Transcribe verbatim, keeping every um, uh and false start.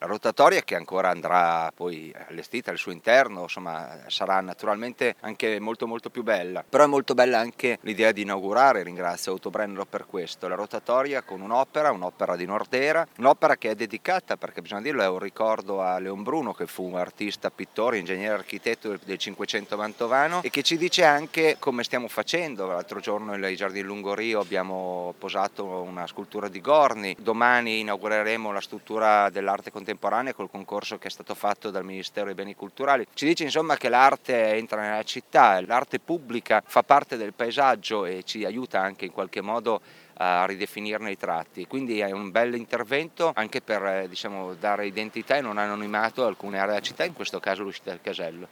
La rotatoria che ancora andrà poi allestita al suo interno, insomma sarà naturalmente anche molto molto più bella, però è molto bella anche l'idea di inaugurare, ringrazio Autobrennero per questo, la rotatoria con un'opera, un'opera di Nordera, un'opera che è dedicata, perché bisogna dirlo, è un ricordo a Leon Bruno, che fu un artista, pittore, ingegnere architetto del Cinquecento mantovano, e che ci dice anche come stiamo facendo. L'altro giorno ai Giardini Lungorio abbiamo posato una scultura di Gorni, domani inaugureremo la struttura dell'arte contemporanea col concorso che è stato fatto dal Ministero dei Beni Culturali. Ci dice insomma che l'arte entra nella città, l'arte pubblica fa parte del paesaggio e ci aiuta anche in qualche modo a ridefinirne i tratti, quindi è un bel intervento anche per diciamo, dare identità e non anonimato a alcune aree della città, in questo caso l'uscita del Casello.